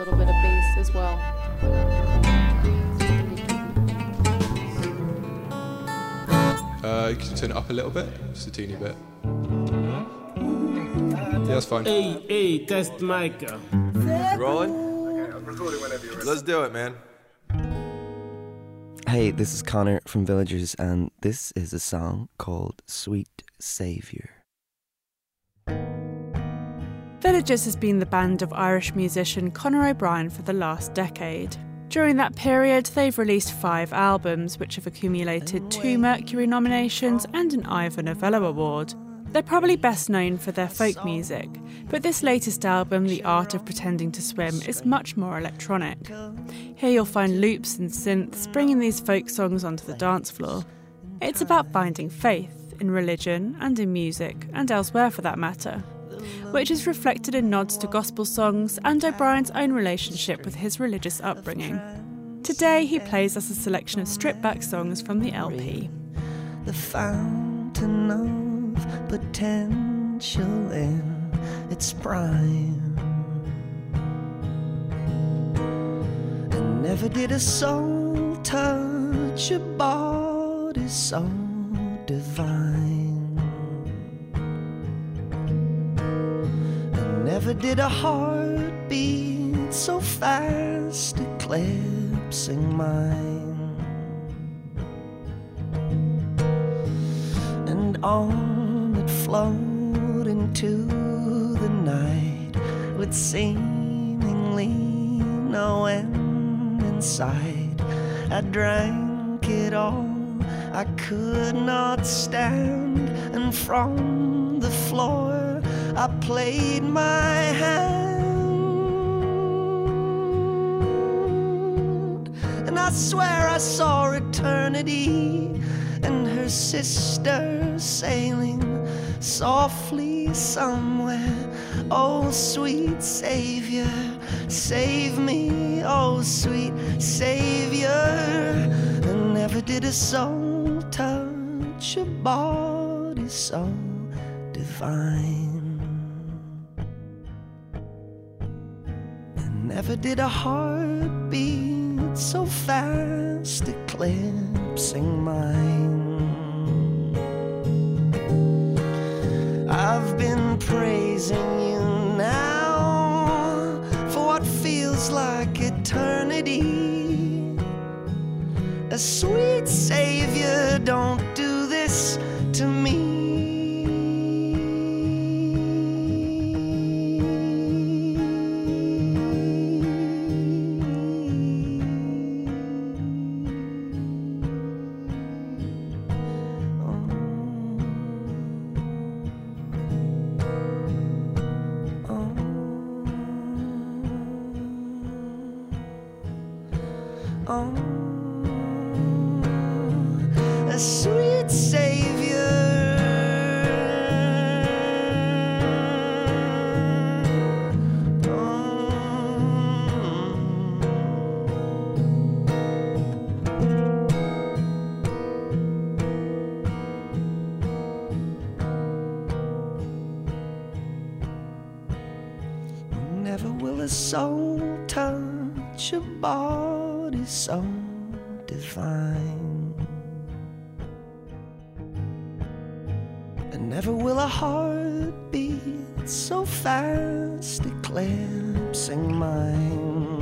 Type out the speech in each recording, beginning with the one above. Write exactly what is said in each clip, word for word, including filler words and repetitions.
little bit of bass as well. Uh, you can turn it up a little bit, just a teeny bit. Yeah, that's fine. Hey, hey, test mic. Rolling? Okay, I'm recording whenever you're ready. Let's do it, man. Hey, this is Connor from Villagers, and this is a song called Sweet Saviour. Villagers has been the band of Irish musician Conor O'Brien for the last decade. During that period, they've released five albums, which have accumulated two Mercury nominations and an Ivor Novello Award. They're probably best known for their folk music, but this latest album, The Art of Pretending to Swim, is much more electronic. Here you'll find loops and synths bringing these folk songs onto the dance floor. It's about finding faith in religion and in music, and elsewhere for that matter, which is reflected in nods to gospel songs and O'Brien's own relationship with his religious upbringing. Today he plays us a selection of stripped-back songs from the L P. The fountain of potential in its prime, and never did a soul touch a body so divine, and never did a heart beat so fast eclipsing mine, and on float into the night with seemingly no end in sight. I drank it all, I could not stand, and from the floor I played my hand, and I swear I saw eternity and her sister sailing softly somewhere. Oh, sweet Savior, save me, oh, sweet Savior. And never did a soul touch a body so divine, and never did a heart beat so fast eclipsing mine. I've been praising you now for what feels like eternity. A sweet Savior, don't do this to me. Oh, a sweet Savior. Never will a soul touch a body so divine, and never will a heart beat so fast eclipsing mine.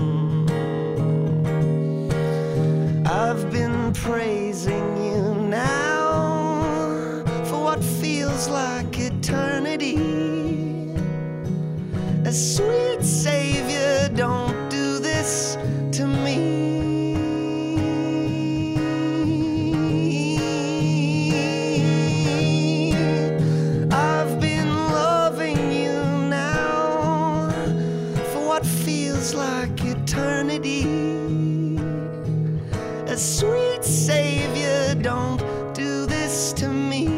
I've been praising you now for what feels like eternity. A sweet Savior, don't do this to me. I've been loving you now for what feels like eternity. A sweet Savior, don't do this to me.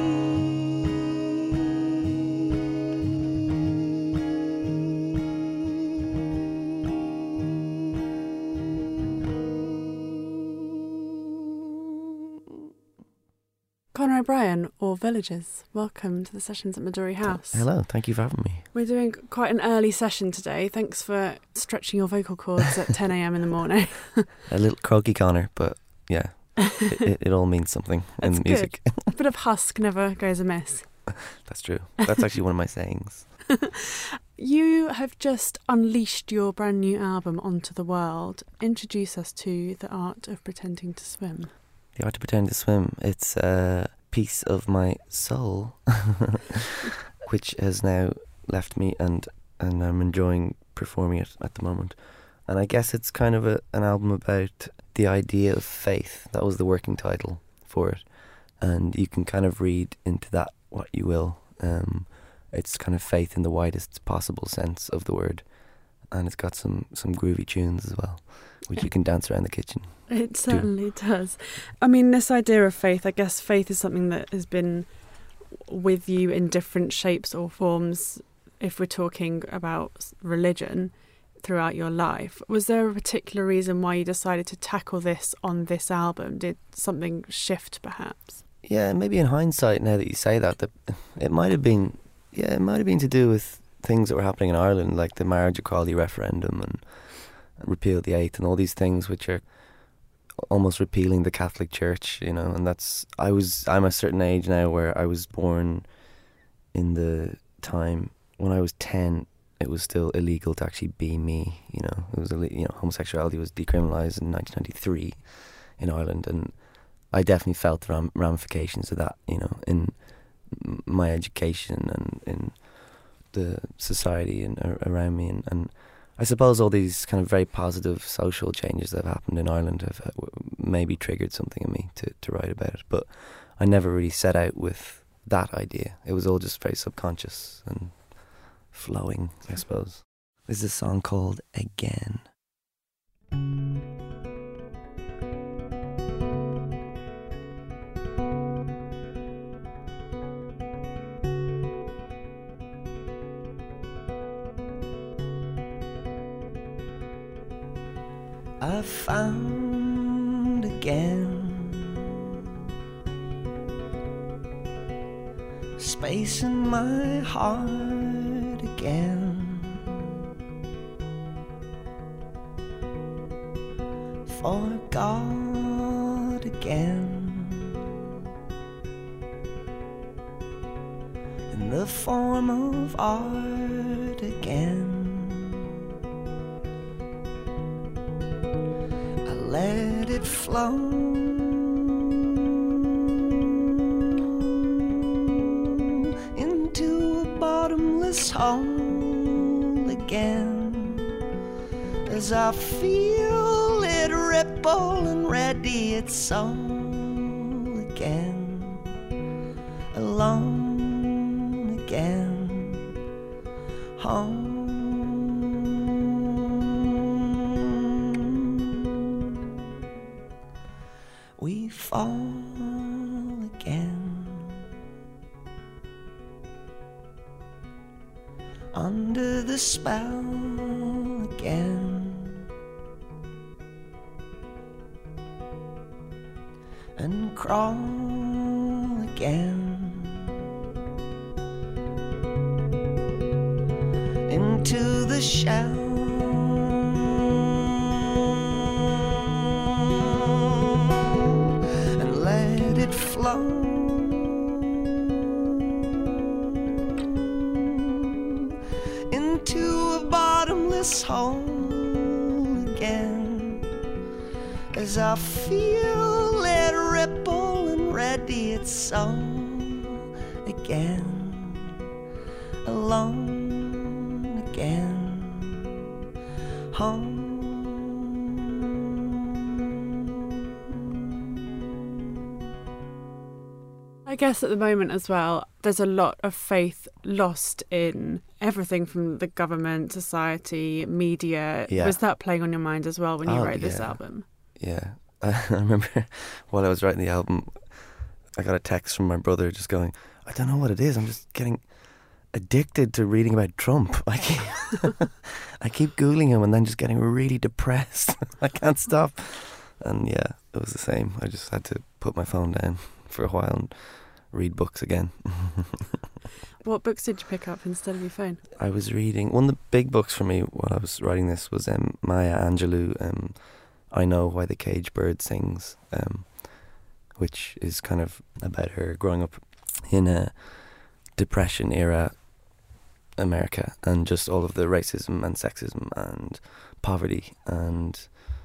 Conor O'Brien, or Villagers. Welcome to the sessions at Midori House. Hello, thank you for having me. We're doing quite an early session today. Thanks for stretching your vocal cords at ten a.m. in the morning. A little croaky Conor, but yeah, it, it, it all means something in That's music. A bit of husk never goes amiss. That's true. That's actually one of my sayings. You have just unleashed your brand new album onto the world. Introduce us to The Art of Pretending to Swim. The Art of Pretending to Swim. It's a piece of my soul, which has now left me, and, and I'm enjoying performing it at the moment. And I guess it's kind of a, an album about the idea of faith. That was the working title for it. And you can kind of read into that what you will. Um, it's kind of faith in the widest possible sense of the word. And it's got some, some groovy tunes as well, which you can dance around the kitchen. It certainly does. I mean, this idea of faith, I guess faith is something that has been with you in different shapes or forms, if we're talking about religion, throughout your life. Was there a particular reason why you decided to tackle this on this album? Did something shift, perhaps? Yeah, maybe in hindsight, now that you say that, that it might have been, yeah, it might have been to do with things that were happening in Ireland, like the marriage equality referendum and repeal the eighth and all these things which are almost repealing the Catholic Church, you know. And that's, I was, I'm a certain age now where I was born in the time when I was ten. It was still illegal to actually be me, you know. It was, you know, homosexuality was decriminalised in nineteen ninety-three in Ireland, and I definitely felt the ram- ramifications of that, you know, in my education and in the society and uh, around me, and, and I suppose all these kind of very positive social changes that have happened in Ireland have uh, maybe triggered something in me to, to write about it. But I never really set out with that idea. It was all just very subconscious and flowing, I suppose. This is a song called Again. I found again space in my heart again for God again in the form of art again. Let it flow into a bottomless hole again, as I feel it ripple and radiate soul again, alone again, home. We fall again under the spell again, and crawl again into the shell. Flow into a bottomless hole again, as I feel it ripple and radiate soul again, alone again, home. I guess at the moment as well, there's a lot of faith lost in everything from the government, society, media. Yeah. Was that playing on your mind as well when you oh, wrote this yeah. album? Yeah. I remember while I was writing the album, I got a text from my brother just going, I don't know what it is, I'm just getting addicted to reading about Trump. I keep, I keep Googling him and then just getting really depressed. I can't stop. And yeah, it was the same. I just had to put my phone down for a while and read books again. What books did you pick up instead of your phone? I was reading, one of the big books for me while I was writing this was um, Maya Angelou, um, I Know Why the Caged Bird Sings, um, which is kind of about her growing up in a Depression era America and just all of the racism and sexism and poverty and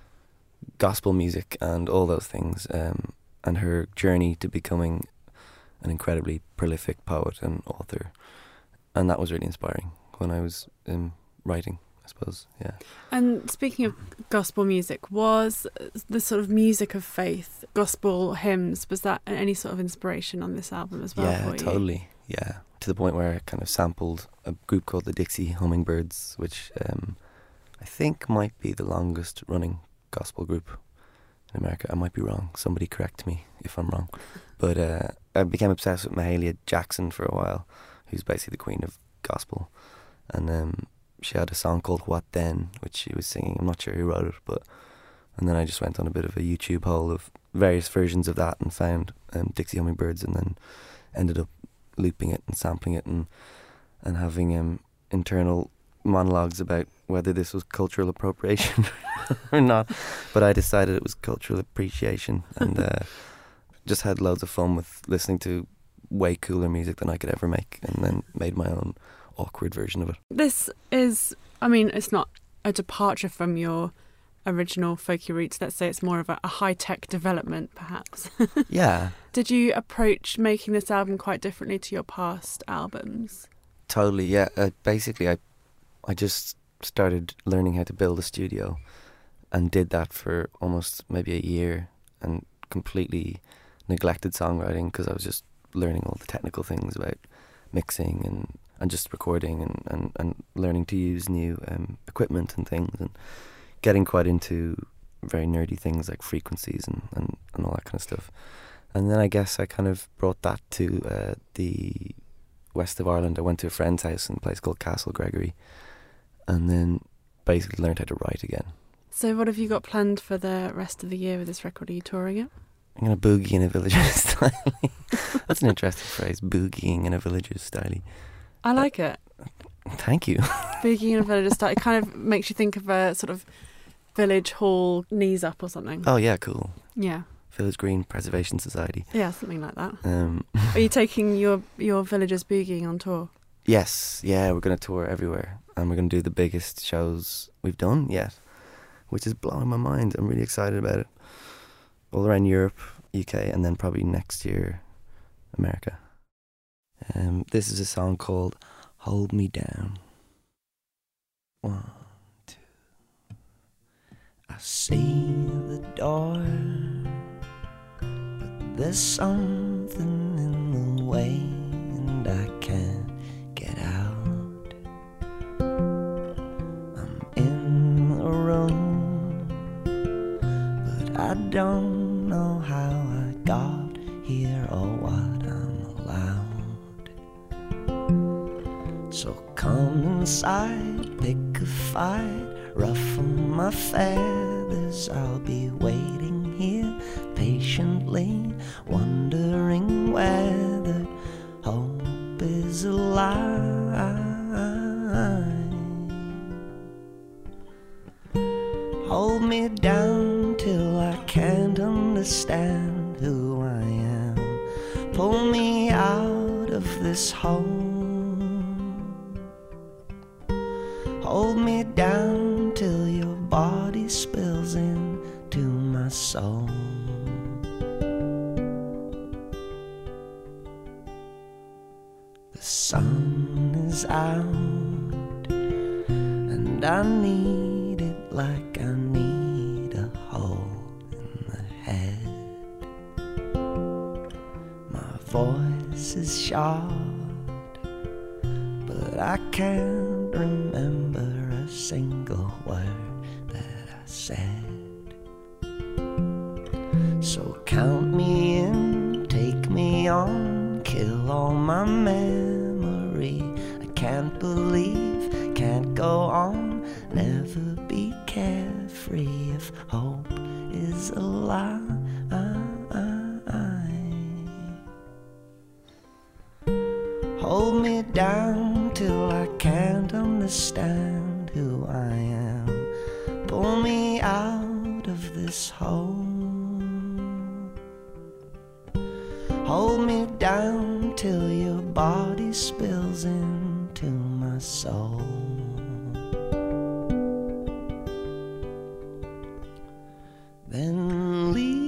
gospel music and all those things, um, and her journey to becoming an incredibly prolific poet and author. And that was really inspiring when I was um, writing, I suppose, yeah. And speaking of gospel music, was the sort of music of faith, gospel hymns, was that any sort of inspiration on this album as well yeah, for you? totally, yeah. To the point where I kind of sampled a group called the Dixie Hummingbirds, which um, I think might be the longest running gospel group in America. I might be wrong. Somebody correct me if I'm wrong. But uh, I became obsessed with Mahalia Jackson for a while, who's basically the queen of gospel. And um, she had a song called What Then, which she was singing. I'm not sure who wrote it, but... And then I just went on a bit of a YouTube hole of various versions of that and found um, Dixie Hummingbirds, and then ended up looping it and sampling it and and having um, internal monologues about whether this was cultural appropriation or not. But I decided it was cultural appreciation, and uh, just had loads of fun with listening to way cooler music than I could ever make, and then made my own awkward version of it. This is, I mean, it's not a departure from your original folky roots. Let's say it's more of a, a high-tech development, perhaps. Yeah. Did you approach making this album quite differently to your past albums? Totally, yeah. Uh, basically, I I just started learning how to build a studio and did that for almost maybe a year and completely neglected songwriting because I was just learning all the technical things about mixing and, and just recording and, and, and learning to use new um, equipment and things, and getting quite into very nerdy things like frequencies and, and, and all that kind of stuff. And then I guess I kind of brought that to uh, the west of Ireland. I went to a friend's house in a place called Castle Gregory, and then basically learned how to write again. So what have you got planned for the rest of the year with this record? Are you touring it? I'm going to boogie in a villager's style. That's an interesting phrase, boogieing in a villager's style. I like it. Thank you. Boogieing in a villager's style. It kind of makes you think of a sort of village hall, knees up or something. Oh yeah, cool. Yeah. Village Green Preservation Society. Yeah, something like that. Um, Are you taking your, your villagers boogieing on tour? Yes, yeah, we're going to tour everywhere, and we're going to do the biggest shows we've done yet, which is blowing my mind. I'm really excited about it. All around Europe, U K, and then probably next year, America. Um, this is a song called Hold Me Down. One, two. I see the door, but there's something in the way, and I can't get out. I'm in a room, but I don't know how I got here or what I'm allowed. So come inside, pick a fight, ruffle my feathers. I'll be waiting here patiently, wondering whether hope is alive. Hold me down till I can't understand who I am. Pull me out of this hole. Hold me down till your body spills into my soul. The sun is out, and I need it like I need a hole in the head. My voice is short, but I can't remember a single word that I said. So count me in, take me on, kill all my memory. I can't believe, can't go on, never be carefree if hope is a lie. down till I can't understand who I am. Pull me out of this hole. Hold me down till your body spills into my soul. Then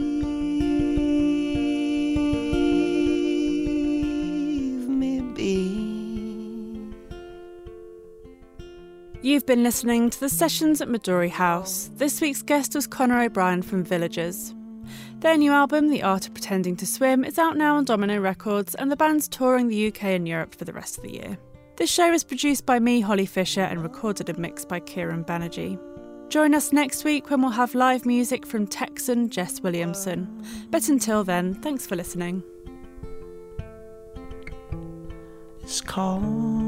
leave me be. You've been listening to the Sessions at Midori House. This week's guest was Conor O'Brien from Villagers. Their new album, The Art of Pretending to Swim, is out now on Domino Records, and the band's touring the U K and Europe for the rest of the year. This show is produced by me, Holly Fisher, and recorded and mixed by Kieran Banerjee. Join us next week when we'll have live music from Texan Jess Williamson. But until then, thanks for listening. It's called